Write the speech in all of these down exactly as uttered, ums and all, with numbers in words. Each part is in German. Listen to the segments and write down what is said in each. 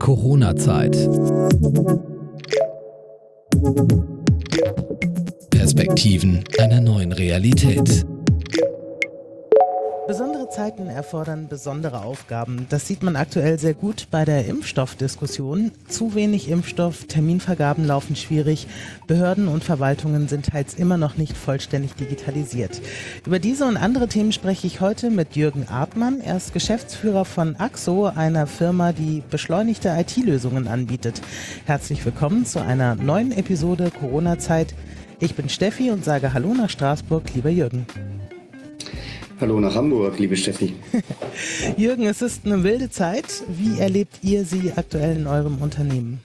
Corona-Zeit. Perspektiven einer neuen Realität. Besondere Zeiten erfordern besondere Aufgaben. Das sieht man aktuell sehr gut bei der Impfstoffdiskussion. Zu wenig Impfstoff, Terminvergaben laufen schwierig, Behörden und Verwaltungen sind teils immer noch nicht vollständig digitalisiert. Über diese und andere Themen spreche ich heute mit Jürgen Artmann. Er ist Geschäftsführer von Axo, einer Firma, die beschleunigte I T-Lösungen anbietet. Herzlich willkommen zu einer neuen Episode Corona-Zeit. Ich bin Steffi und sage Hallo nach Straßburg, lieber Jürgen. Hallo nach Hamburg, liebe Steffi. Jürgen, es ist eine wilde Zeit. Wie erlebt ihr sie aktuell in eurem Unternehmen?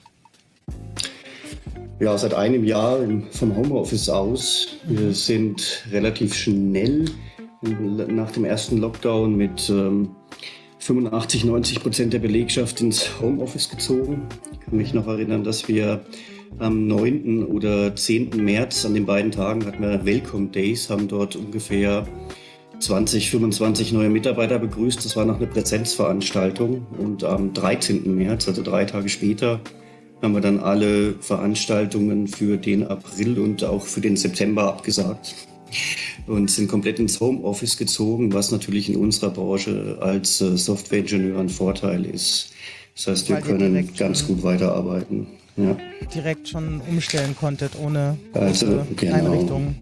Ja, seit einem Jahr vom Homeoffice aus. Wir sind relativ schnell nach dem ersten Lockdown mit ähm, fünfundachtzig, neunzig Prozent der Belegschaft ins Homeoffice gezogen. Ich kann mich noch erinnern, dass wir am neunten oder zehnten März, an den beiden Tagen hatten wir Welcome Days, haben dort ungefähr zwanzig, fünfundzwanzig neue Mitarbeiter begrüßt. Das war noch eine Präsenzveranstaltung. Und am dreizehnten März, also drei Tage später, haben wir dann alle Veranstaltungen für den April und auch für den September abgesagt und sind komplett ins Homeoffice gezogen, was natürlich in unserer Branche als Softwareingenieur ein Vorteil ist. Das heißt, wir können ganz gut weiterarbeiten. Ja. Direkt schon umstellen konntet, ohne also, genau. Einrichtungen.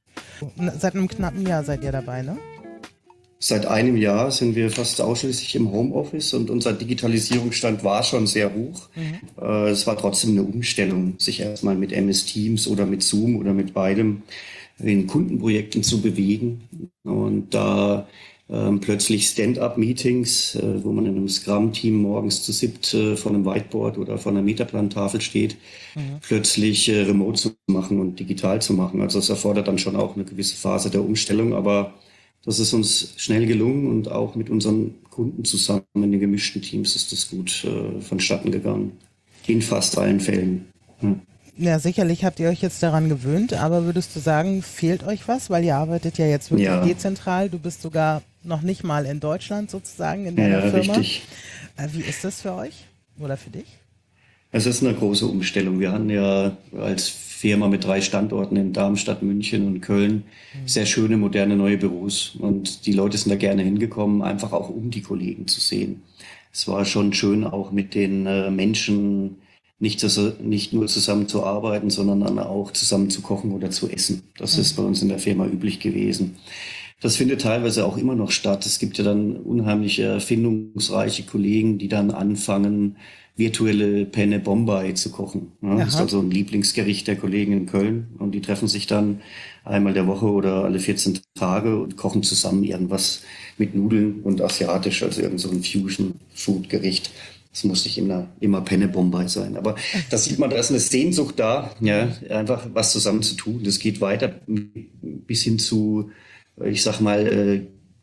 Seit einem knappen Jahr seid ihr dabei, ne? Seit einem Jahr sind wir fast ausschließlich im Homeoffice und unser Digitalisierungsstand war schon sehr hoch. Mhm. Äh, es war trotzdem eine Umstellung, sich erstmal mit M S Teams oder mit Zoom oder mit beidem in Kundenprojekten zu bewegen. Und da ähm, plötzlich Stand-up-Meetings, äh, wo man in einem Scrum-Team morgens zu siebt äh, vor einem Whiteboard oder vor einer Metaplantafel steht, mhm. plötzlich äh, remote zu machen und digital zu machen. Also es erfordert dann schon auch eine gewisse Phase der Umstellung, aber das ist uns schnell gelungen und auch mit unseren Kunden zusammen in den gemischten Teams ist das gut äh, vonstatten gegangen. In fast allen Fällen. Hm. Ja, sicherlich habt ihr euch jetzt daran gewöhnt, aber würdest du sagen, fehlt euch was? Weil ihr arbeitet ja jetzt wirklich ja. dezentral. Du bist sogar noch nicht mal in Deutschland sozusagen in deiner ja, Firma. Richtig. Äh, wie ist das für euch oder für dich? Es ist eine große Umstellung. Wir hatten ja als Firma mit drei Standorten in Darmstadt, München und Köln sehr schöne, moderne, neue Büros. Und die Leute sind da gerne hingekommen, einfach auch um die Kollegen zu sehen. Es war schon schön, auch mit den äh, Menschen nicht, zu, nicht nur zusammen zu arbeiten, sondern dann auch zusammen zu kochen oder zu essen. Das mhm. ist bei uns in der Firma üblich gewesen. Das findet teilweise auch immer noch statt. Es gibt ja dann unheimlich erfindungsreiche Kollegen, die dann anfangen, virtuelle Penne Bombay zu kochen. Ja, das ist also ein Lieblingsgericht der Kollegen in Köln. Und die treffen sich dann einmal der Woche oder alle vierzehn Tage und kochen zusammen irgendwas mit Nudeln und asiatisch, also irgend so ein Fusion-Food-Gericht. Das muss nicht immer, immer Penne Bombay sein. Aber da sieht man, da ist eine Sehnsucht da, ja, einfach was zusammen zu tun. Das geht weiter bis hin zu, ich sag mal, äh,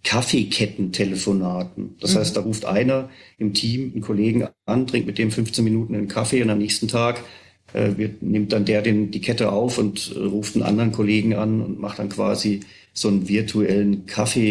Kaffeeketten-Telefonaten. Das mhm. heißt, da ruft einer im Team einen Kollegen an, trinkt mit dem fünfzehn Minuten einen Kaffee und am nächsten Tag äh, wird, nimmt dann der den, die Kette auf und äh, ruft einen anderen Kollegen an und macht dann quasi so einen virtuellen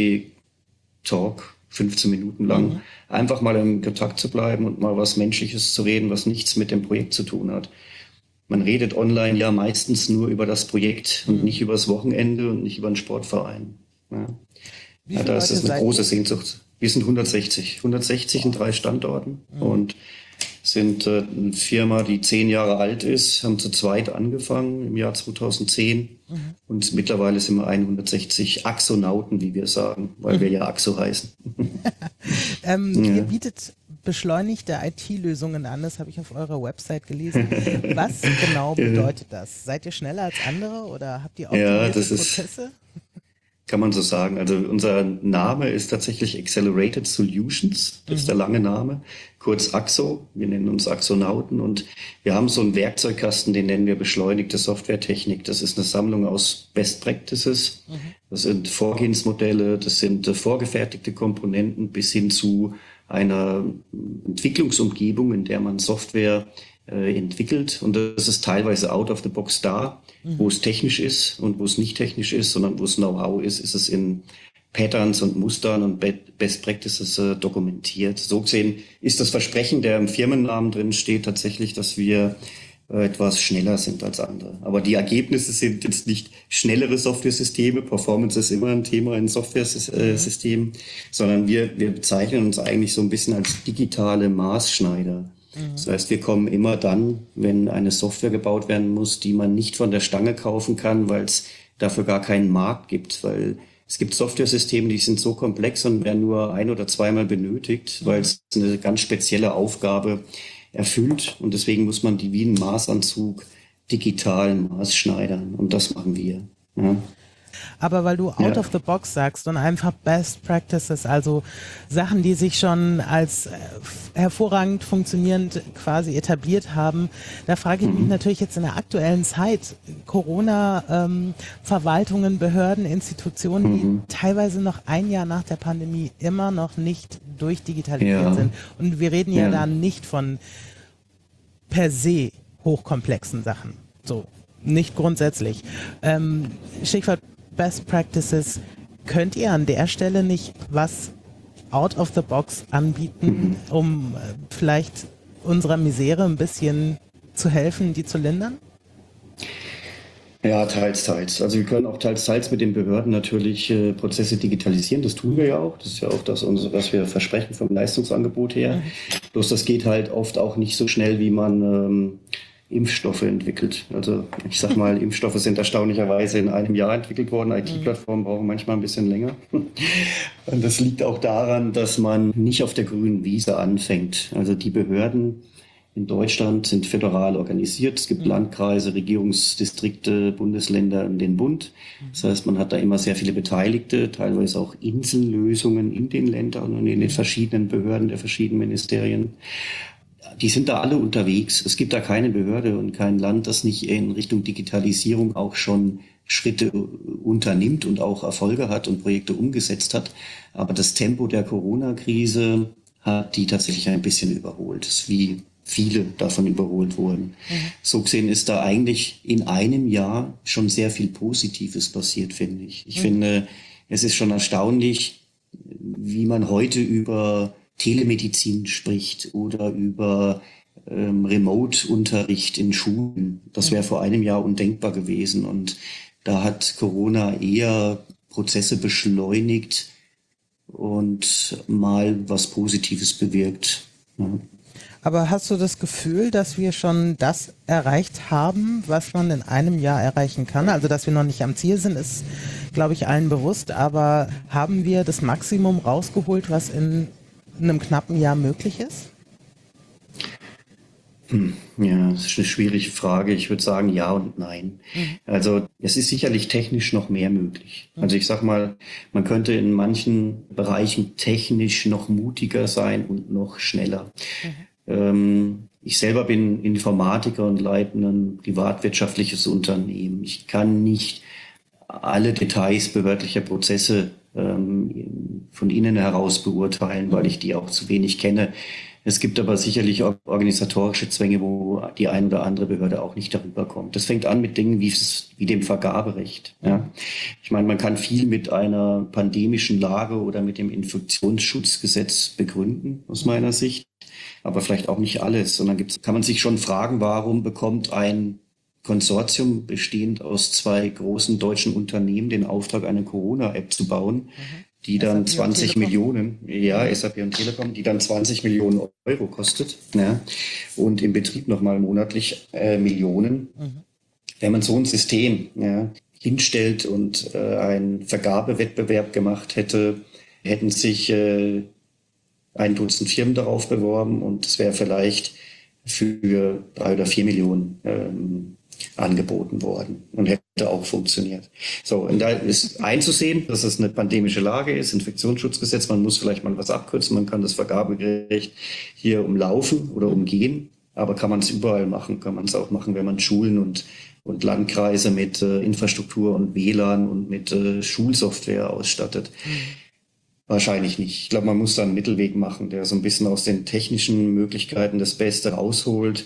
Kaffee-Talk, fünfzehn Minuten lang. Mhm. Einfach mal in Kontakt zu bleiben und mal was Menschliches zu reden, was nichts mit dem Projekt zu tun hat. Man redet online ja meistens nur über das Projekt mhm. und nicht über das Wochenende und nicht über einen Sportverein. Ja. Ja, da ist es eine große Sehnsucht. Wir sind hundertsechzig. hundertsechzig in drei Standorten mhm. und sind äh, eine Firma, die zehn Jahre alt ist, haben zu zweit angefangen im Jahr zweitausendzehn mhm. und mittlerweile sind wir hundertsechzig Axonauten, wie wir sagen, weil mhm. wir ja Axo heißen. ähm, ja. Ihr bietet beschleunigte I T-Lösungen an, das habe ich auf eurer Website gelesen. Was genau bedeutet das? Seid ihr schneller als andere oder habt ihr optimierte ja, das Prozesse? Ist Kann man so sagen. Also unser Name ist tatsächlich Accelerated Solutions. Das ist der lange Name. Kurz Axo. Wir nennen uns Axonauten und wir haben so einen Werkzeugkasten, den nennen wir beschleunigte Softwaretechnik. Das ist eine Sammlung aus Best Practices. Mhm. Das sind Vorgehensmodelle, das sind vorgefertigte Komponenten bis hin zu einer Entwicklungsumgebung, in der man Software äh, entwickelt. Und das ist teilweise out of the box da. Mhm. Wo es technisch ist und wo es nicht technisch ist, sondern wo es Know-how ist, ist es in Patterns und Mustern und Best Practices äh, dokumentiert. So gesehen ist das Versprechen, der im Firmennamen drin steht, tatsächlich, dass wir äh, etwas schneller sind als andere. Aber die Ergebnisse sind jetzt nicht schnellere Software-Systeme, Performance ist immer ein Thema in Software-Systemen, mhm. sondern wir, wir bezeichnen uns eigentlich so ein bisschen als digitale Maßschneider. Mhm. Das heißt, wir kommen immer dann, wenn eine Software gebaut werden muss, die man nicht von der Stange kaufen kann, weil es dafür gar keinen Markt gibt, weil es gibt Software-Systeme, die sind so komplex und werden nur ein- oder zweimal benötigt, weil es eine ganz spezielle Aufgabe erfüllt. Und deswegen muss man die wie einen Maßanzug digital maßschneidern. Und das machen wir. Ja. Aber weil du out ja. of the box sagst und einfach Best Practices, also Sachen, die sich schon als hervorragend funktionierend quasi etabliert haben, da frage ich mich mhm. natürlich jetzt in der aktuellen Zeit, Corona, ähm, Verwaltungen, Behörden, Institutionen, mhm. die teilweise noch ein Jahr nach der Pandemie immer noch nicht durchdigitalisiert ja. sind. Und wir reden ja, ja da nicht von per se hochkomplexen Sachen. So, nicht grundsätzlich. Ähm, Stichwort Best Practices, könnt ihr an der Stelle nicht was out of the box anbieten, um vielleicht unserer Misere ein bisschen zu helfen, die zu lindern? Ja, teils, teils. Also wir können auch teils, teils mit den Behörden natürlich äh, Prozesse digitalisieren. Das tun wir ja auch. Das ist ja auch das, was wir versprechen vom Leistungsangebot her. Mhm. Bloß das geht halt oft auch nicht so schnell, wie man ähm, Impfstoffe entwickelt. Also ich sag mal, Impfstoffe sind erstaunlicherweise in einem Jahr entwickelt worden. I T-Plattformen brauchen manchmal ein bisschen länger. Und das liegt auch daran, dass man nicht auf der grünen Wiese anfängt. Also die Behörden in Deutschland sind föderal organisiert. Es gibt Landkreise, Regierungsdistrikte, Bundesländer und den Bund. Das heißt, man hat da immer sehr viele Beteiligte, teilweise auch Insellösungen in den Ländern und in den verschiedenen Behörden der verschiedenen Ministerien. Die sind da alle unterwegs. Es gibt da keine Behörde und kein Land, das nicht in Richtung Digitalisierung auch schon Schritte unternimmt und auch Erfolge hat und Projekte umgesetzt hat. Aber das Tempo der Corona-Krise hat die tatsächlich ein bisschen überholt. Das ist wie viele davon überholt wurden. Mhm. So gesehen ist da eigentlich in einem Jahr schon sehr viel Positives passiert, finde ich. Ich mhm. finde, es ist schon erstaunlich, wie man heute über Telemedizin spricht oder über ähm, Remote-Unterricht in Schulen. Das wäre vor einem Jahr undenkbar gewesen. Und da hat Corona eher Prozesse beschleunigt und mal was Positives bewirkt. Ja. Aber hast du das Gefühl, dass wir schon das erreicht haben, was man in einem Jahr erreichen kann? Also, dass wir noch nicht am Ziel sind, ist, glaube ich, allen bewusst. Aber haben wir das Maximum rausgeholt, was in einem knappen Jahr möglich ist? Hm, ja, das ist eine schwierige Frage. Ich würde sagen ja und nein. Mhm. Also es ist sicherlich technisch noch mehr möglich. Mhm. Also ich sag mal, man könnte in manchen Bereichen technisch noch mutiger sein und noch schneller. Mhm. Ähm, ich selber bin Informatiker und leite ein privatwirtschaftliches Unternehmen. Ich kann nicht alle Details behördlicher Prozesse ähm, von innen heraus beurteilen, weil ich die auch zu wenig kenne. Es gibt aber sicherlich auch organisatorische Zwänge, wo die ein oder andere Behörde auch nicht darüber kommt. Das fängt an mit Dingen wie, wie dem Vergaberecht. Ja. Ich meine, man kann viel mit einer pandemischen Lage oder mit dem Infektionsschutzgesetz begründen, aus meiner Sicht. Aber vielleicht auch nicht alles, sondern gibt's, kann man sich schon fragen, warum bekommt ein Konsortium bestehend aus zwei großen deutschen Unternehmen den Auftrag, eine Corona-App zu bauen, mhm. die dann zwanzig Millionen, ja, S A P und Telekom, die dann zwanzig Millionen Euro kostet, ja, und im Betrieb nochmal monatlich äh, Millionen. Mhm. Wenn man so ein System ja, hinstellt und äh, einen Vergabewettbewerb gemacht hätte, hätten sich äh, ein Dutzend Firmen darauf beworben und es wäre vielleicht für drei oder vier Millionen ähm, angeboten worden und hätte auch funktioniert. So, und da ist einzusehen, dass es eine pandemische Lage ist, Infektionsschutzgesetz, man muss vielleicht mal was abkürzen, man kann das Vergaberecht hier umlaufen oder umgehen, aber kann man es überall machen, kann man es auch machen, wenn man Schulen und, und Landkreise mit äh, Infrastruktur und W L A N und mit äh, Schulsoftware ausstattet. Mhm. Wahrscheinlich nicht. Ich glaube, man muss da einen Mittelweg machen, der so ein bisschen aus den technischen Möglichkeiten das Beste rausholt,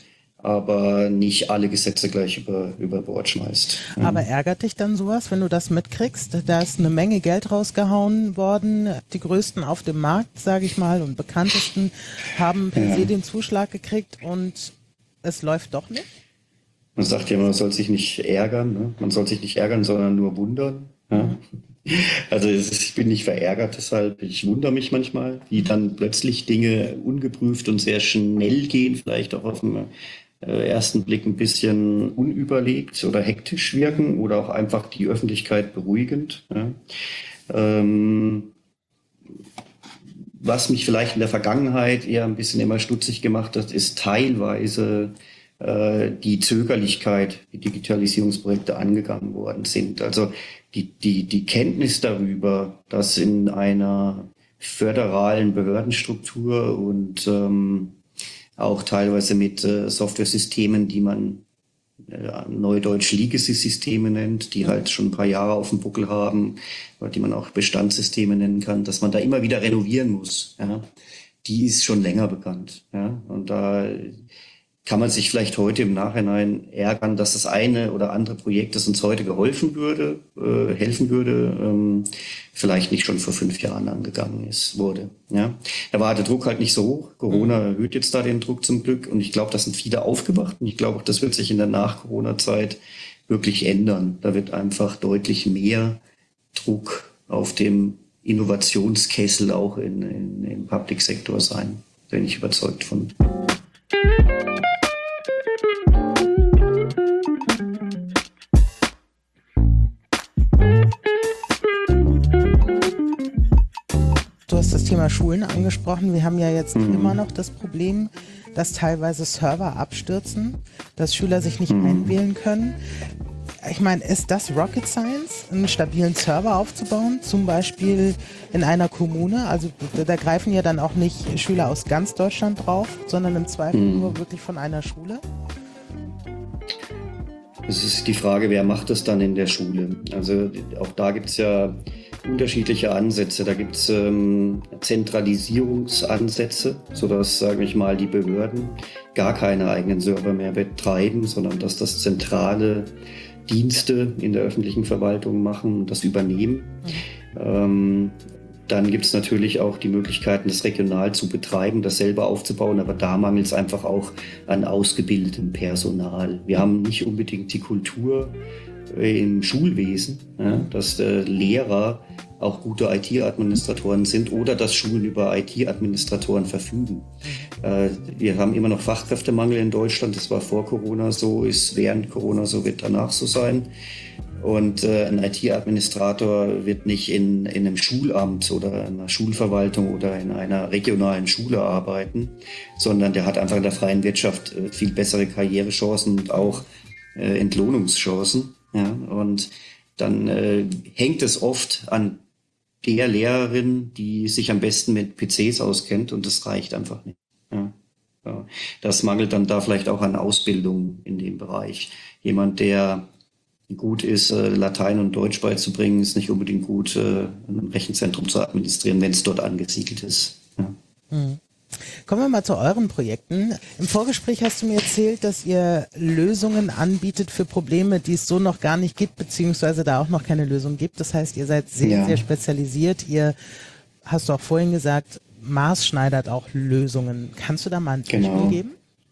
aber nicht alle Gesetze gleich über, über Bord schmeißt. Aber ärgert dich dann sowas, wenn du das mitkriegst? Da ist eine Menge Geld rausgehauen worden. Die größten auf dem Markt, sage ich mal, und bekanntesten haben per Ja. se den Zuschlag gekriegt und es läuft doch nicht? Man sagt ja, man soll sich nicht ärgern, ne? Man soll sich nicht ärgern, sondern nur wundern. Ja? Also es ist, ich bin nicht verärgert, deshalb ich wundere mich manchmal, wie dann plötzlich Dinge ungeprüft und sehr schnell gehen, vielleicht auch auf den äh, ersten Blick ein bisschen unüberlegt oder hektisch wirken oder auch einfach die Öffentlichkeit beruhigend. Ja? Ähm, was mich vielleicht in der Vergangenheit eher ein bisschen immer stutzig gemacht hat, ist teilweise äh, die Zögerlichkeit, wie Digitalisierungsprojekte angegangen worden sind. Also die, die, die Kenntnis darüber, dass in einer föderalen Behördenstruktur und ähm, auch teilweise mit äh, Softwaresystemen, die man äh, neudeutsch Legacy-Systeme nennt, die halt schon ein paar Jahre auf dem Buckel haben, oder die man auch Bestandssysteme nennen kann, dass man da immer wieder renovieren muss. Ja? Die ist schon länger bekannt. Ja? Und da kann man sich vielleicht heute im Nachhinein ärgern, dass das eine oder andere Projekt, das uns heute geholfen würde, äh, helfen würde, ähm, vielleicht nicht schon vor fünf Jahren angegangen ist, wurde. Ja, da war der Druck halt nicht so hoch. Corona erhöht jetzt da den Druck zum Glück und ich glaube, da sind viele aufgewacht und ich glaube auch, das wird sich in der Nach-Corona-Zeit wirklich ändern. Da wird einfach deutlich mehr Druck auf dem Innovationskessel auch in, in, im Public-Sektor sein. Da bin ich überzeugt von. Du hast das Thema Schulen angesprochen. Wir haben ja jetzt mhm. immer noch das Problem, dass teilweise Server abstürzen, dass Schüler sich nicht mhm. einwählen können. Ich meine, ist das Rocket Science, einen stabilen Server aufzubauen, zum Beispiel in einer Kommune? Also da greifen ja dann auch nicht Schüler aus ganz Deutschland drauf, sondern im Zweifel mhm. nur wirklich von einer Schule? Es ist die Frage, wer macht das dann in der Schule? Also auch da gibt es ja unterschiedliche Ansätze. Da gibt es ähm, Zentralisierungsansätze, sodass, sage ich mal, die Behörden gar keine eigenen Server mehr betreiben, sondern dass das zentrale Dienste in der öffentlichen Verwaltung machen und das übernehmen. Mhm. Ähm, dann gibt es natürlich auch die Möglichkeiten, das regional zu betreiben, das selber aufzubauen, aber da mangelt es einfach auch an ausgebildetem Personal. Wir haben nicht unbedingt die Kultur äh, im Schulwesen, ja, dass äh, Lehrer auch gute I T-Administratoren sind oder dass Schulen über I T-Administratoren verfügen. Äh, wir haben immer noch Fachkräftemangel in Deutschland. Das war vor Corona so, ist während Corona so, wird danach so sein. Und äh, ein I T-Administrator wird nicht in, in einem Schulamt oder einer Schulverwaltung oder in einer regionalen Schule arbeiten, sondern der hat einfach in der freien Wirtschaft äh, viel bessere Karrierechancen und auch äh, Entlohnungschancen. Ja? Und dann äh, hängt es oft an der Lehrerin, die sich am besten mit P Cs auskennt und das reicht einfach nicht. Ja. Ja. Das mangelt dann da vielleicht auch an Ausbildung in dem Bereich. Jemand, der gut ist, äh, Latein und Deutsch beizubringen, ist nicht unbedingt gut, äh, ein Rechenzentrum zu administrieren, wenn es dort angesiedelt ist. Ja. Mhm. Kommen wir mal zu euren Projekten. Im Vorgespräch hast du mir erzählt, dass ihr Lösungen anbietet für Probleme, die es so noch gar nicht gibt, beziehungsweise da auch noch keine Lösung gibt. Das heißt, ihr seid sehr, ja. sehr spezialisiert. Ihr, hast du auch vorhin gesagt, maßschneidert auch Lösungen. Kannst du da mal ein Beispiel genau. geben?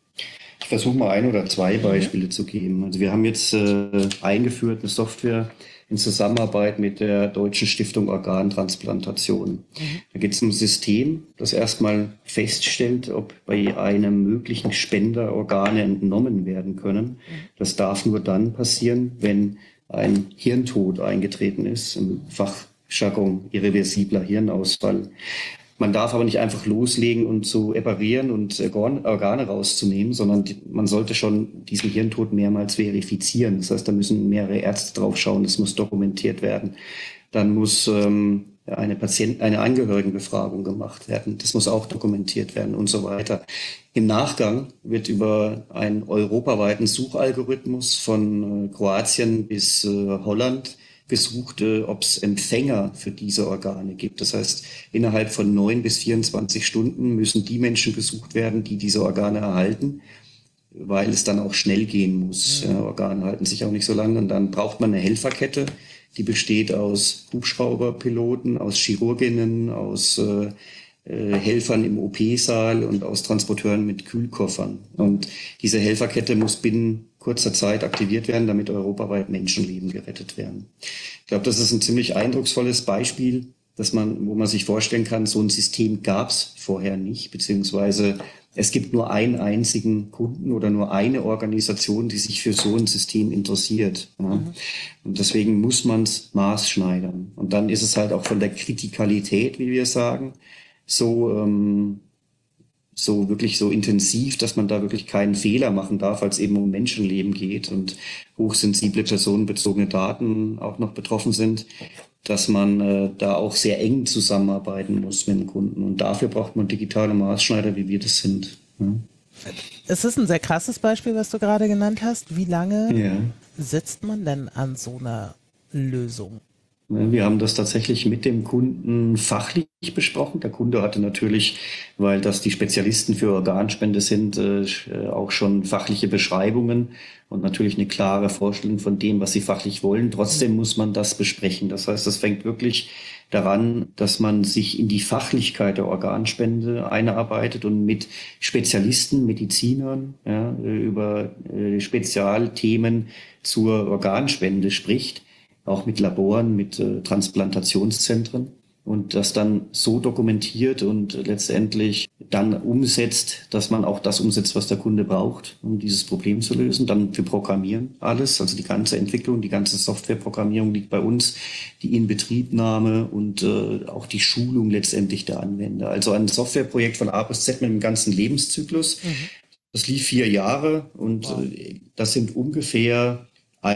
Ich versuche mal ein oder zwei Beispiele mhm. zu geben. Also wir haben jetzt äh, eingeführt eine Software in Zusammenarbeit mit der Deutschen Stiftung Organtransplantation. Mhm. Da geht es um ein System, das erstmal feststellt, ob bei einem möglichen Spender Organe entnommen werden können. Mhm. Das darf nur dann passieren, wenn ein Hirntod eingetreten ist, im Fachjargon irreversibler Hirnausfall. Man darf aber nicht einfach loslegen und zu operieren und Organe rauszunehmen, sondern man sollte schon diesen Hirntod mehrmals verifizieren. Das heißt, da müssen mehrere Ärzte drauf schauen, das muss dokumentiert werden. Dann muss ähm, eine Patient, eine Angehörigenbefragung gemacht werden, das muss auch dokumentiert werden und so weiter. Im Nachgang wird über einen europaweiten Suchalgorithmus von äh, Kroatien bis äh, Holland gesucht, ob es Empfänger für diese Organe gibt. Das heißt, innerhalb von neun bis vierundzwanzig Stunden müssen die Menschen gesucht werden, die diese Organe erhalten. weil es dann auch schnell gehen muss. Ja, Organe halten sich auch nicht so lange. Und dann braucht man eine Helferkette, die besteht aus Hubschrauberpiloten, aus Chirurginnen, aus äh, äh, Helfern im O P-Saal und aus Transporteuren mit Kühlkoffern. Und diese Helferkette muss binnen kurzer Zeit aktiviert werden, damit europaweit Menschenleben gerettet werden. Ich glaube, das ist ein ziemlich eindrucksvolles Beispiel, dass man, wo man sich vorstellen kann, so ein System gab es vorher nicht, beziehungsweise es gibt nur einen einzigen Kunden oder nur eine Organisation, die sich für so ein System interessiert. Ja. Mhm. Und deswegen muss man es maßschneidern. Und dann ist es halt auch von der Kritikalität, wie wir sagen, so ähm, so wirklich so intensiv, dass man da wirklich keinen Fehler machen darf, weil es eben um Menschenleben geht und hochsensible personenbezogene Daten auch noch betroffen sind, dass man äh, da auch sehr eng zusammenarbeiten muss mit dem Kunden. Und dafür braucht man digitale Maßschneider, wie wir das sind. Ja. Es ist ein sehr krasses Beispiel, was du gerade genannt hast. Wie lange Ja. sitzt man denn an so einer Lösung? Wir haben das tatsächlich mit dem Kunden fachlich besprochen. Der Kunde hatte natürlich, weil das die Spezialisten für Organspende sind, auch schon fachliche Beschreibungen und natürlich eine klare Vorstellung von dem, was sie fachlich wollen. Trotzdem muss man das besprechen. Das heißt, das fängt wirklich daran, dass man sich in die Fachlichkeit der Organspende einarbeitet und mit Spezialisten, Medizinern, ja, über Spezialthemen zur Organspende spricht. Auch mit Laboren, mit äh, Transplantationszentren und das dann so dokumentiert und letztendlich dann umsetzt, dass man auch das umsetzt, was der Kunde braucht, um dieses Problem zu lösen. Dann für Programmieren alles, also die ganze Entwicklung, die ganze Softwareprogrammierung liegt bei uns, die Inbetriebnahme und äh, auch die Schulung letztendlich der Anwender. Also ein Softwareprojekt von A bis Z mit dem ganzen Lebenszyklus. Mhm. Das lief vier Jahre und wow. äh, das sind ungefähr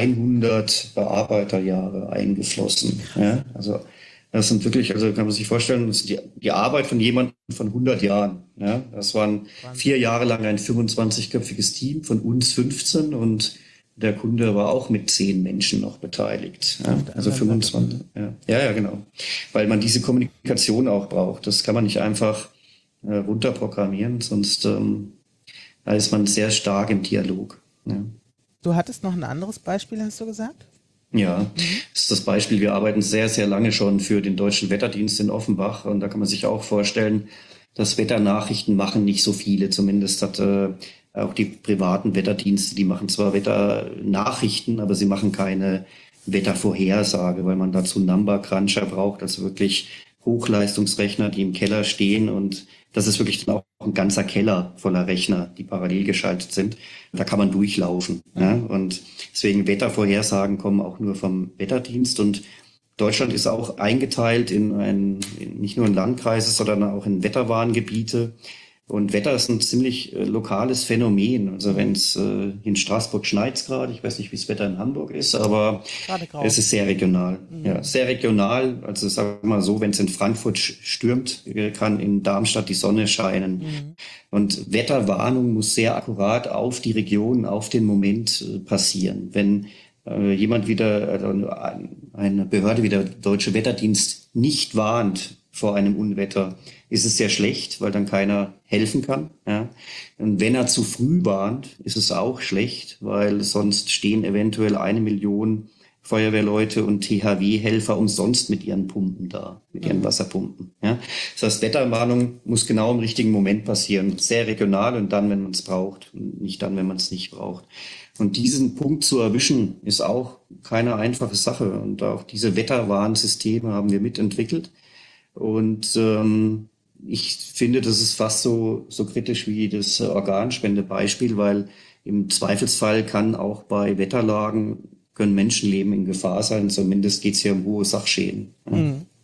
hundert Bearbeiterjahre eingeflossen. Ja, also das sind wirklich, also kann man sich vorstellen, das ist die, die Arbeit von jemandem von hundert Jahren. Ja, das waren vier Jahre lang ein fünfundzwanzigköpfiges Team, von uns fünfzehn und der Kunde war auch mit zehn Menschen noch beteiligt. Ja, also fünfundzwanzig. Ja. ja, ja, genau. Weil man diese Kommunikation auch braucht. Das kann man nicht einfach äh, runterprogrammieren, sonst ähm, da ist man sehr stark im Dialog. Ja. Du hattest noch ein anderes Beispiel, hast du gesagt? Ja, das ist das Beispiel. Wir arbeiten sehr, sehr lange schon für den Deutschen Wetterdienst in Offenbach. Und da kann man sich auch vorstellen, dass Wetternachrichten machen nicht so viele. Zumindest hat äh, auch die privaten Wetterdienste, die machen zwar Wetternachrichten, aber sie machen keine Wettervorhersage, weil man dazu Number Cruncher braucht, also wirklich Hochleistungsrechner, die im Keller stehen, und das ist wirklich dann auch ein ganzer Keller voller Rechner, die parallel geschaltet sind. Da kann man durchlaufen. Mhm. Ja? Und deswegen Wettervorhersagen kommen auch nur vom Wetterdienst. Und Deutschland ist auch eingeteilt in ein, in nicht nur in Landkreise, sondern auch in Wetterwarngebiete. Und Wetter ist ein ziemlich äh, lokales Phänomen. Also wenn es äh, in Straßburg schneit gerade, ich weiß nicht, wie das Wetter in Hamburg ist, aber es ist sehr regional. Mhm. Ja, sehr regional. Also sagen wir mal so, wenn es in Frankfurt stürmt, kann in Darmstadt die Sonne scheinen. Mhm. Und Wetterwarnung muss sehr akkurat auf die Region, auf den Moment äh, passieren. Wenn äh, jemand wieder, also eine Behörde wie der Deutsche Wetterdienst nicht warnt vor einem Unwetter, ist es sehr schlecht, weil dann keiner helfen kann. Ja. Und wenn er zu früh warnt, ist es auch schlecht, weil sonst stehen eventuell eine Million Feuerwehrleute und T H W-Helfer umsonst mit ihren Pumpen da, mit ihren Wasserpumpen. Ja. Das heißt, Wetterwarnung muss genau im richtigen Moment passieren, sehr regional und dann, wenn man es braucht, und nicht dann, wenn man es nicht braucht. Und diesen Punkt zu erwischen, ist auch keine einfache Sache. Und auch diese Wetterwarnsysteme haben wir mitentwickelt. Und ähm, ich finde, das ist fast so so kritisch wie das Organspendebeispiel, weil im Zweifelsfall kann auch bei Wetterlagen können Menschenleben in Gefahr sein. Zumindest geht es hier um hohe Sachschäden. Ja.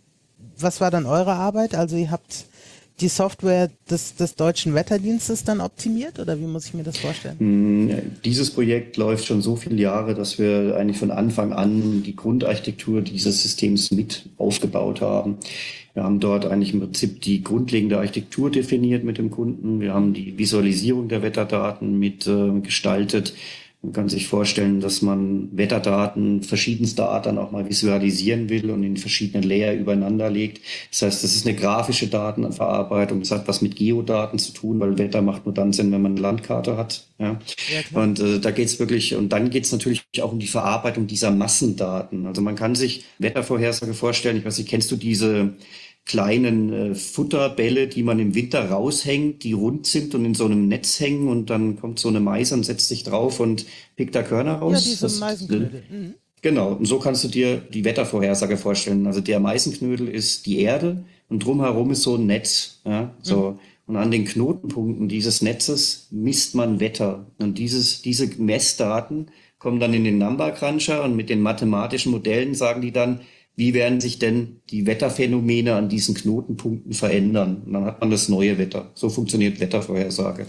Was war dann eure Arbeit? Also ihr habt die Software des, des Deutschen Wetterdienstes dann optimiert, oder wie muss ich mir das vorstellen? Dieses Projekt läuft schon so viele Jahre, dass wir eigentlich von Anfang an die Grundarchitektur dieses Systems mit aufgebaut haben. Wir haben dort eigentlich im Prinzip die grundlegende Architektur definiert mit dem Kunden. Wir haben die Visualisierung der Wetterdaten mit äh, gestaltet. Man kann sich vorstellen, dass man Wetterdaten verschiedenster Art dann auch mal visualisieren will und in verschiedene Layer übereinander legt. Das heißt, das ist eine grafische Datenverarbeitung. Das hat was mit Geodaten zu tun, weil Wetter macht nur dann Sinn, wenn man eine Landkarte hat. Ja. Ja, und äh, da geht's wirklich, und dann geht's natürlich auch um die Verarbeitung dieser Massendaten. Also man kann sich Wettervorhersage vorstellen. Ich weiß nicht, kennst du diese kleinen äh, Futterbälle, die man im Winter raushängt, die rund sind und in so einem Netz hängen und dann kommt so eine Meise und setzt sich drauf und pickt da Körner raus? Ja, diese das, Meisenknödel. Mhm. Genau, und so kannst du dir die Wettervorhersage vorstellen. Also der Meisenknödel ist die Erde und drumherum ist so ein Netz. Ja, so. Mhm. Und an den Knotenpunkten dieses Netzes misst man Wetter. Und dieses, diese Messdaten kommen dann in den Number Cruncher und mit den mathematischen Modellen sagen die dann, wie werden sich denn die Wetterphänomene an diesen Knotenpunkten verändern? Und dann hat man das neue Wetter. So funktioniert Wettervorhersage.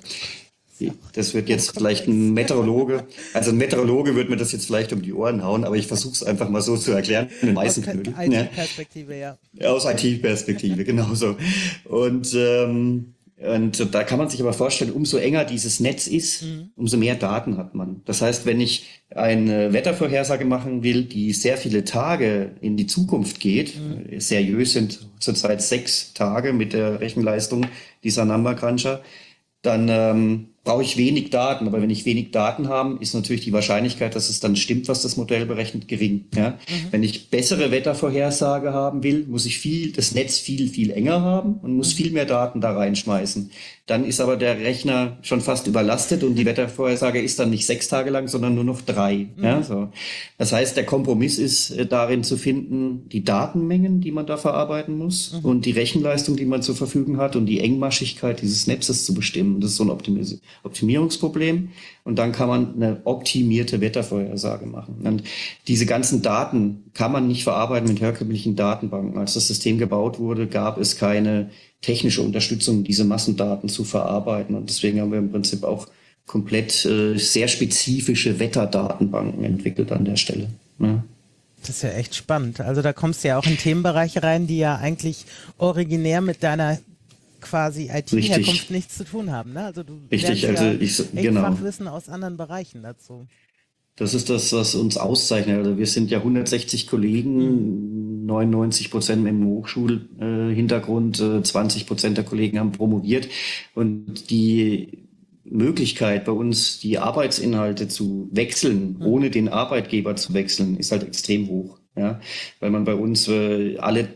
Das wird jetzt vielleicht ein Meteorologe, also ein Meteorologe wird mir das jetzt vielleicht um die Ohren hauen, aber ich versuche es einfach mal so zu erklären. Aus I T-Perspektive, ja. Aus I T-Perspektive, genauso. Und ähm, Und da kann man sich aber vorstellen, umso enger dieses Netz ist, mhm. umso mehr Daten hat man. Das heißt, wenn ich eine Wettervorhersage machen will, die sehr viele Tage in die Zukunft geht, mhm. seriös sind zurzeit sechs Tage mit der Rechenleistung dieser Number Cruncher, dann ähm, brauche ich wenig Daten. Aber wenn ich wenig Daten habe, ist natürlich die Wahrscheinlichkeit, dass es dann stimmt, was das Modell berechnet, gering. Ja? Mhm. Wenn ich bessere Wettervorhersage haben will, muss ich viel, das Netz viel, viel enger haben und muss mhm. viel mehr Daten da reinschmeißen. Dann ist aber der Rechner schon fast überlastet und die Wettervorhersage ist dann nicht sechs Tage lang, sondern nur noch drei. Mhm. Ja, so. Das heißt, der Kompromiss ist äh, darin zu finden, die Datenmengen, die man da verarbeiten muss mhm. und die Rechenleistung, die man zur Verfügung hat und die Engmaschigkeit dieses Netzes zu bestimmen. Das ist so ein Optimis- Optimierungsproblem. Und dann kann man eine optimierte Wettervorhersage machen. Und diese ganzen Daten kann man nicht verarbeiten mit herkömmlichen Datenbanken. Als das System gebaut wurde, gab es keine technische Unterstützung, diese Massendaten zu verarbeiten. Und deswegen haben wir im Prinzip auch komplett äh, sehr spezifische Wetterdatenbanken entwickelt an der Stelle. Ja. Das ist ja echt spannend. Also da kommst du ja auch in Themenbereiche rein, die ja eigentlich originär mit deiner quasi I T-Herkunft nichts zu tun haben. Ne? Also du Richtig, lernst also ja ich, echt genau. Fachwissen aus anderen Bereichen dazu. Das ist das, was uns auszeichnet. Also wir sind ja hundertsechzig Kollegen, mhm. neunundneunzig Prozent mit dem Hochschulhintergrund, äh, zwanzig Prozent der Kollegen haben promoviert. Und die Möglichkeit bei uns, die Arbeitsinhalte zu wechseln, mhm. ohne den Arbeitgeber zu wechseln, ist halt extrem hoch. Ja? Weil man bei uns äh, alle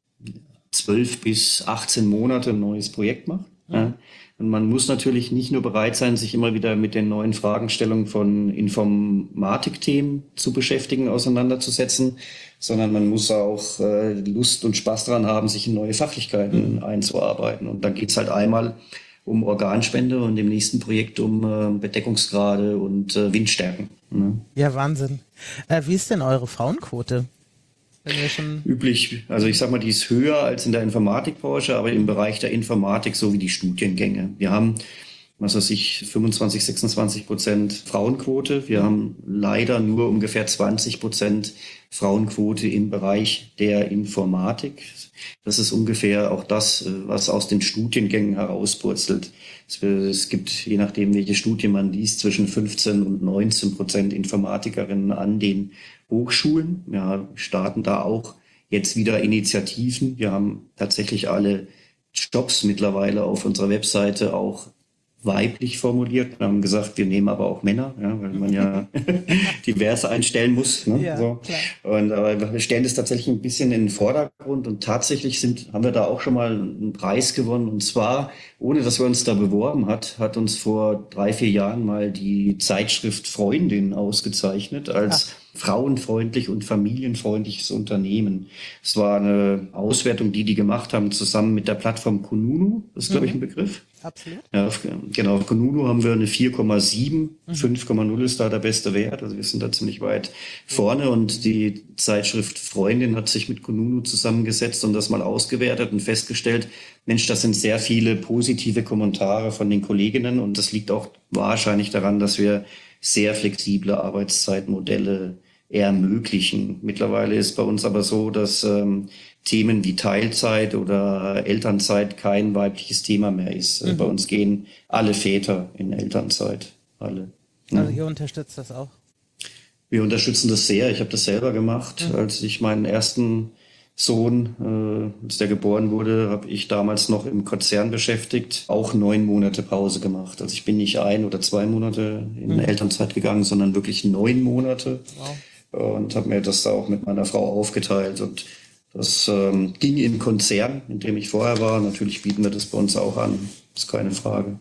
zwölf bis achtzehn Monate ein neues Projekt macht. Mhm. Ja? Und man muss natürlich nicht nur bereit sein, sich immer wieder mit den neuen Fragestellungen von Informatikthemen zu beschäftigen, auseinanderzusetzen, sondern man muss auch äh, Lust und Spaß daran haben, sich in neue Fachlichkeiten mhm. einzuarbeiten. Und dann geht's halt einmal um Organspende und im nächsten Projekt um äh, Bedeckungsgrade und äh, Windstärken. Ne? Ja, Wahnsinn. Äh, wie ist denn eure Frauenquote? Schon üblich, also ich sag mal, die ist höher als in der Informatikbranche, aber im Bereich der Informatik so wie die Studiengänge. Wir haben, was weiß ich, fünfundzwanzig, sechsundzwanzig Prozent Frauenquote. Wir haben leider nur ungefähr zwanzig Prozent Frauenquote im Bereich der Informatik. Das ist ungefähr auch das, was aus den Studiengängen herauspurzelt. Es gibt, je nachdem, welche Studie man liest, zwischen fünfzehn und neunzehn Prozent Informatikerinnen an den Hochschulen. Wir starten da auch jetzt wieder Initiativen. Wir haben tatsächlich alle Jobs mittlerweile auf unserer Webseite auch weiblich formuliert. Wir haben gesagt, wir nehmen aber auch Männer, ja, weil man ja divers einstellen muss. Ne? Ja, so. Und aber wir stellen das tatsächlich ein bisschen in den Vordergrund und tatsächlich sind, haben wir da auch schon mal einen Preis gewonnen. Und zwar, ohne dass wir uns da beworben hat, hat uns vor drei, vier Jahren mal die Zeitschrift Freundin ausgezeichnet als Ach. frauenfreundlich und familienfreundliches Unternehmen. Es war eine Auswertung, die die gemacht haben, zusammen mit der Plattform Kununu. Das ist, glaube ich, ein Begriff. Absolut. Ja, genau, auf Kununu haben wir eine vier Komma sieben, mhm. fünf Komma null ist da der beste Wert, also wir sind da ziemlich weit vorne und die Zeitschrift Freundin hat sich mit Kununu zusammengesetzt und das mal ausgewertet und festgestellt, Mensch, das sind sehr viele positive Kommentare von den Kolleginnen und das liegt auch wahrscheinlich daran, dass wir sehr flexible Arbeitszeitmodelle ermöglichen. Mittlerweile ist bei uns aber so, dass ähm, Themen wie Teilzeit oder Elternzeit kein weibliches Thema mehr ist. Mhm. Bei uns gehen alle Väter in Elternzeit, alle. Also ihr unterstützt das auch? Wir unterstützen das sehr. Ich habe das selber gemacht, mhm. als ich meinen ersten Sohn, äh, als der geboren wurde, habe ich damals noch im Konzern beschäftigt, auch neun Monate Pause gemacht. Also ich bin nicht ein oder zwei Monate in mhm. Elternzeit gegangen, sondern wirklich neun Monate. Wow. Und habe mir das da auch mit meiner Frau aufgeteilt. Und das ähm, ging im Konzern, in dem ich vorher war. Natürlich bieten wir das bei uns auch an. Ist keine Frage.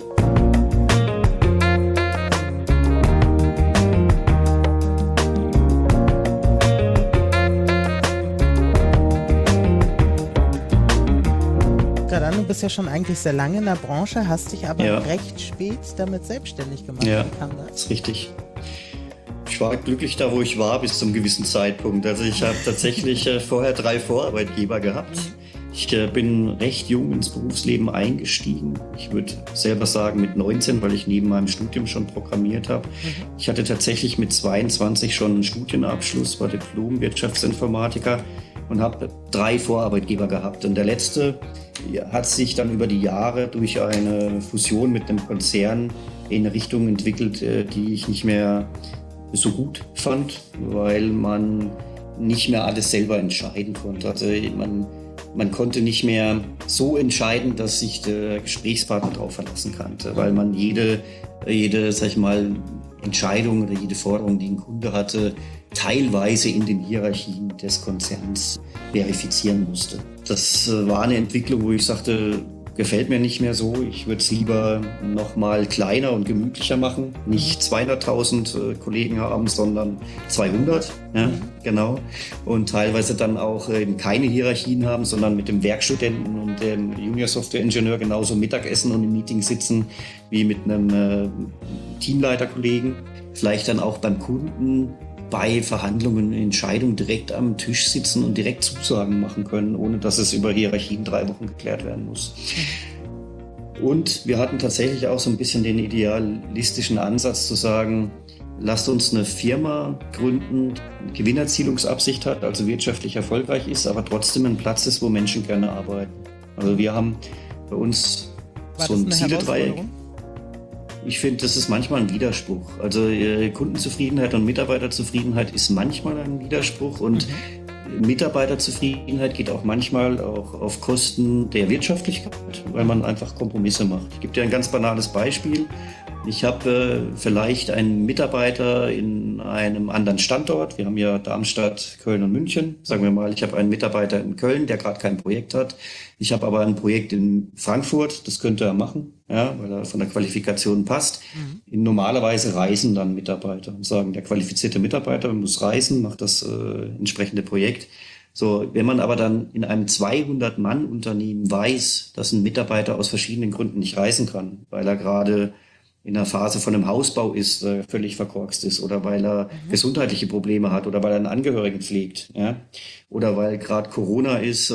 Du bist ja schon eigentlich sehr lange in der Branche, hast dich aber ja. recht spät damit selbstständig gemacht. Ja, das ist richtig. Ich war glücklich da, wo ich war, bis zum gewissen Zeitpunkt. Also ich habe tatsächlich äh, vorher drei Vorarbeitgeber gehabt. Ich äh, bin recht jung ins Berufsleben eingestiegen. Ich würde selber sagen mit neunzehn, weil ich neben meinem Studium schon programmiert habe. Mhm. Ich hatte tatsächlich mit zweiundzwanzig schon einen Studienabschluss, war Diplom-Wirtschaftsinformatiker und habe drei Vorarbeitgeber gehabt. Und der letzte hat sich dann über die Jahre durch eine Fusion mit einem Konzern in eine Richtung entwickelt, die ich nicht mehr so gut fand, weil man nicht mehr alles selber entscheiden konnte. Also man, man konnte nicht mehr so entscheiden, dass sich der Gesprächspartner darauf verlassen konnte, weil man jede, jede, sag ich mal, Entscheidung oder jede Forderung, die ein Kunde hatte, teilweise in den Hierarchien des Konzerns verifizieren musste. Das war eine Entwicklung, wo ich sagte, gefällt mir nicht mehr so. Ich würde es lieber noch mal kleiner und gemütlicher machen. Nicht zweihunderttausend äh, Kollegen haben, sondern zweihundert. Ja, genau. Und teilweise dann auch äh, keine Hierarchien haben, sondern mit dem Werkstudenten und dem Junior Software Ingenieur genauso Mittagessen und im Meeting sitzen wie mit einem äh, Teamleiterkollegen. Vielleicht dann auch beim Kunden bei Verhandlungen, Entscheidungen direkt am Tisch sitzen und direkt Zusagen machen können, ohne dass es über Hierarchien drei Wochen geklärt werden muss. Und wir hatten tatsächlich auch so ein bisschen den idealistischen Ansatz zu sagen, lasst uns eine Firma gründen, die Gewinnerzielungsabsicht hat, also wirtschaftlich erfolgreich ist, aber trotzdem ein Platz ist, wo Menschen gerne arbeiten. Also wir haben bei uns War so ein Ziele-Dreieck. Ich finde, das ist manchmal ein Widerspruch. Also äh, Kundenzufriedenheit und Mitarbeiterzufriedenheit ist manchmal ein Widerspruch und mhm. Mitarbeiterzufriedenheit geht auch manchmal auch auf Kosten der Wirtschaftlichkeit, weil man einfach Kompromisse macht. Ich gebe dir ein ganz banales Beispiel. Ich habe äh, vielleicht einen Mitarbeiter in einem anderen Standort. Wir haben ja Darmstadt, Köln und München. Sagen wir mal, ich habe einen Mitarbeiter in Köln, der gerade kein Projekt hat. Ich habe aber ein Projekt in Frankfurt, das könnte er machen, ja, weil er von der Qualifikation passt. Mhm. Normalerweise reisen dann Mitarbeiter und sagen, der qualifizierte Mitarbeiter muss reisen, macht das äh, entsprechende Projekt. So, wenn man aber dann in einem zweihundert-Mann-Unternehmen weiß, dass ein Mitarbeiter aus verschiedenen Gründen nicht reisen kann, weil er gerade in der Phase von einem Hausbau ist, äh, völlig verkorkst ist oder weil er mhm. gesundheitliche Probleme hat oder weil er einen Angehörigen pflegt, ja, oder weil gerade Corona ist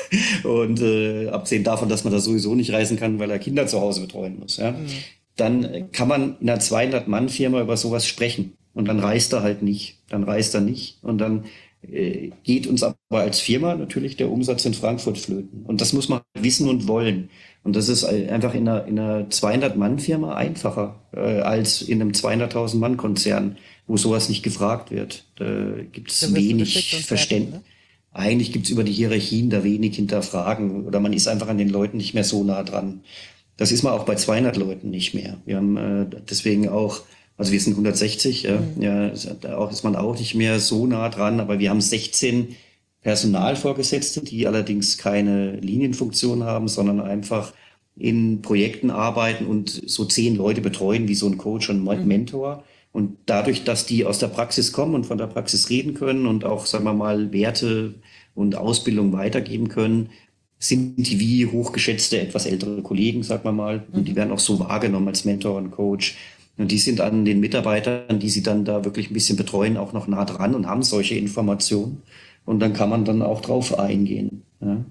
und äh, abgesehen davon, dass man da sowieso nicht reisen kann, weil er Kinder zu Hause betreuen muss, ja, mhm. dann kann man in einer zweihundert-Mann-Firma über sowas sprechen und dann reist er halt nicht, dann reist er nicht und dann äh, geht uns aber als Firma natürlich der Umsatz in Frankfurt flöten und das muss man wissen und wollen. Und das ist einfach in einer, in einer zweihundert-Mann-Firma einfacher äh, als in einem zweihunderttausend-Mann-Konzern, wo sowas nicht gefragt wird. Da gibt es wenig Verständnis. Ne? Eigentlich gibt es über die Hierarchien da wenig hinterfragen oder man ist einfach an den Leuten nicht mehr so nah dran. Das ist man auch bei zweihundert Leuten nicht mehr. Wir haben äh, deswegen auch, also wir sind hundertsechzig, ja, mhm. ja, da auch ist man auch nicht mehr so nah dran, aber wir haben sechzehn Personalvorgesetzte, die allerdings keine Linienfunktion haben, sondern einfach in Projekten arbeiten und so zehn Leute betreuen, wie so ein Coach und ein Mentor. Und dadurch, dass die aus der Praxis kommen und von der Praxis reden können und auch, sagen wir mal, Werte und Ausbildung weitergeben können, sind die wie hochgeschätzte, etwas ältere Kollegen, sagen wir mal. Und die werden auch so wahrgenommen als Mentor und Coach. Und die sind an den Mitarbeitern, die sie dann da wirklich ein bisschen betreuen, auch noch nah dran und haben solche Informationen. Und dann kann man dann auch drauf eingehen. Ja.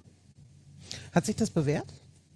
Hat sich das bewährt?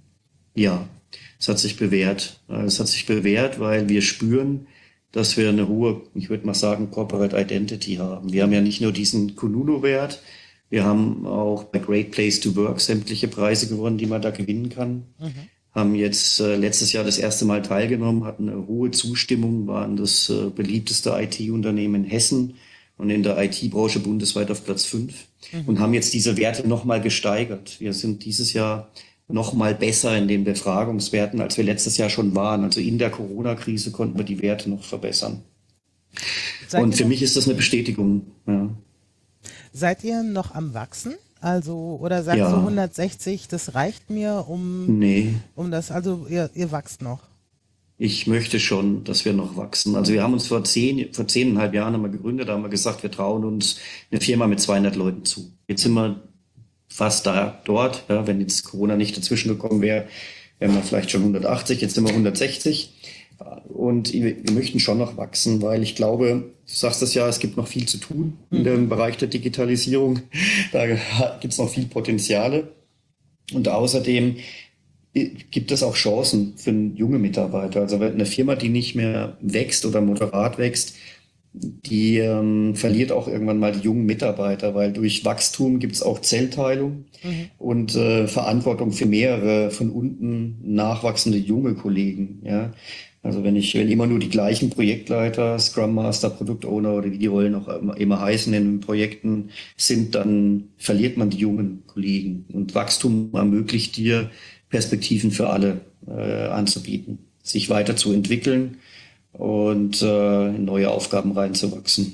Ja, es hat sich bewährt. Es hat sich bewährt, weil wir spüren, dass wir eine hohe, ich würde mal sagen, Corporate Identity haben. Wir haben ja nicht nur diesen Kununu-Wert, wir haben auch bei Great Place to Work sämtliche Preise gewonnen, die man da gewinnen kann. Mhm. haben jetzt äh, letztes Jahr das erste Mal teilgenommen, hatten eine hohe Zustimmung, waren das äh, beliebteste I T-Unternehmen in Hessen und in der I T-Branche bundesweit auf Platz fünf mhm. und haben jetzt diese Werte nochmal gesteigert. Wir sind dieses Jahr nochmal besser in den Befragungswerten, als wir letztes Jahr schon waren. Also in der Corona-Krise konnten wir die Werte noch verbessern. Seid und für mich ist das eine Bestätigung. Ja. Seid ihr noch am Wachsen? Also, oder sagst ja. du hundertsechzig, das reicht mir, um, nee. um das, also ihr, ihr wachst noch? Ich möchte schon, dass wir noch wachsen. Also wir haben uns vor zehn, vor zehneinhalb Jahren haben wir gegründet, da haben wir gesagt, wir trauen uns eine Firma mit zweihundert Leuten zu. Jetzt sind wir fast da, dort. Ja, wenn jetzt Corona nicht dazwischen gekommen wäre, wären wir vielleicht schon hundertachtzig, jetzt sind wir hundertsechzig. Und wir möchten schon noch wachsen, weil ich glaube, du sagst es ja, es gibt noch viel zu tun in dem Bereich der Digitalisierung. Da gibt es noch viel Potenziale. Und außerdem gibt es auch Chancen für junge Mitarbeiter. Also eine Firma, die nicht mehr wächst oder moderat wächst, die ähm, verliert auch irgendwann mal die jungen Mitarbeiter, weil durch Wachstum gibt es auch Zellteilung mhm. und äh, Verantwortung für mehrere von unten nachwachsende junge Kollegen. Ja? Also wenn ich, wenn immer nur die gleichen Projektleiter, Scrum Master, Produktowner oder wie die Rollen auch immer, immer heißen in den Projekten sind, dann verliert man die jungen Kollegen. Und Wachstum ermöglicht dir, Perspektiven für alle äh, anzubieten, sich weiterzuentwickeln und äh, in neue Aufgaben reinzuwachsen.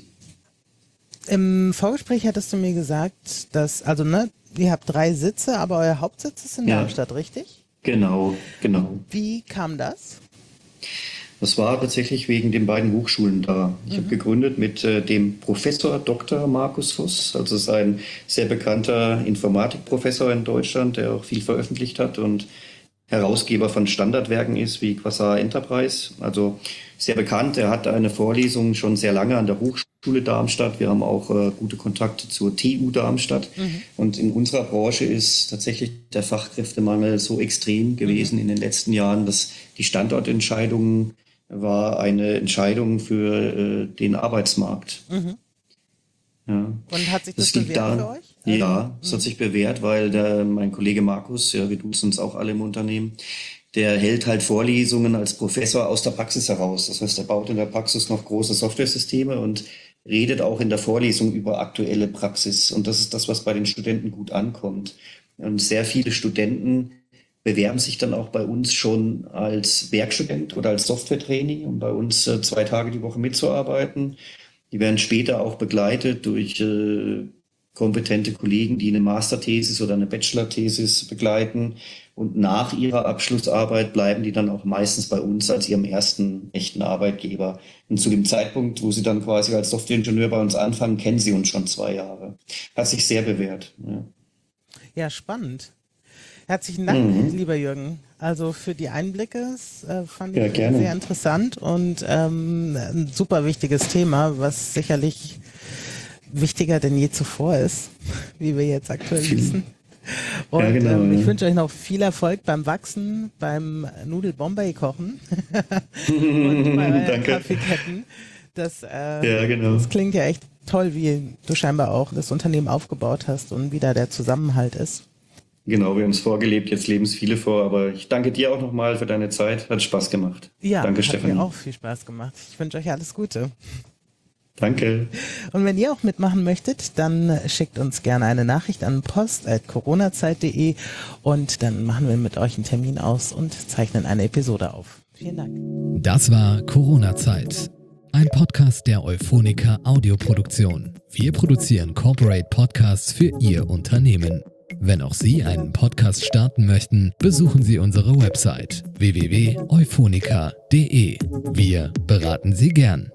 Im Vorgespräch hattest du mir gesagt, dass, also ne, ihr habt drei Sitze, aber euer Hauptsitz ist in ja. Darmstadt, richtig? Genau, genau. Wie kam das? Das war tatsächlich wegen den beiden Hochschulen da. Ich mhm. habe gegründet mit äh, dem Professor Doktor Markus Voss. Also ist ein sehr bekannter Informatikprofessor in Deutschland, der auch viel veröffentlicht hat und Herausgeber von Standardwerken ist wie Quasar Enterprise. Also sehr bekannt. Er hat eine Vorlesung schon sehr lange an der Hochschule Darmstadt. Wir haben auch äh, gute Kontakte zur T U Darmstadt. Mhm. Und in unserer Branche ist tatsächlich der Fachkräftemangel so extrem gewesen mhm. in den letzten Jahren, dass die Standortentscheidungen war eine Entscheidung für äh, den Arbeitsmarkt. Mhm. Ja. Und hat sich das, das bewährt daran, für euch? Also, ja, es hat sich bewährt, weil der, mein Kollege Markus, ja, wir duzen uns auch alle im Unternehmen, der hält halt Vorlesungen als Professor aus der Praxis heraus. Das heißt, er baut in der Praxis noch große Softwaresysteme und redet auch in der Vorlesung über aktuelle Praxis. Und das ist das, was bei den Studenten gut ankommt. Und sehr viele Studenten bewerben sich dann auch bei uns schon als Werkstudent oder als Software-Trainee, um bei uns äh, zwei Tage die Woche mitzuarbeiten. Die werden später auch begleitet durch äh, kompetente Kollegen, die eine Masterthesis oder eine Bachelorthesis begleiten. Und nach ihrer Abschlussarbeit bleiben die dann auch meistens bei uns als ihrem ersten echten Arbeitgeber. Und zu dem Zeitpunkt, wo sie dann quasi als Softwareingenieur bei uns anfangen, kennen sie uns schon zwei Jahre. Hat sich sehr bewährt. Ja, ja, spannend. Herzlichen Dank, mhm. lieber Jürgen. Also für die Einblicke, das äh, fand ja, ich gerne. sehr interessant und ähm, ein super wichtiges Thema, was sicherlich wichtiger denn je zuvor ist, wie wir jetzt aktuell viel. wissen. Und ja, genau, ähm, ich ja. wünsche euch noch viel Erfolg beim Wachsen, beim Nudel-Bombay-Kochen und bei euren Kaffeeketten. Das, äh, ja, genau. das klingt ja echt toll, wie du scheinbar auch das Unternehmen aufgebaut hast und wie da der Zusammenhalt ist. Genau, wir haben es vorgelebt, jetzt leben es viele vor, aber ich danke dir auch nochmal für deine Zeit, hat Spaß gemacht. Ja, danke, hat Stefanie. mir auch viel Spaß gemacht. Ich wünsche euch alles Gute. Danke. Und wenn ihr auch mitmachen möchtet, dann schickt uns gerne eine Nachricht an post at coronazeit punkt de und dann machen wir mit euch einen Termin aus und zeichnen eine Episode auf. Vielen Dank. Das war Corona-Zeit, ein Podcast der Euphonica Audioproduktion. Wir produzieren Corporate Podcasts für Ihr Unternehmen. Wenn auch Sie einen Podcast starten möchten, besuchen Sie unsere Website w w w punkt euphonica punkt de. Wir beraten Sie gern.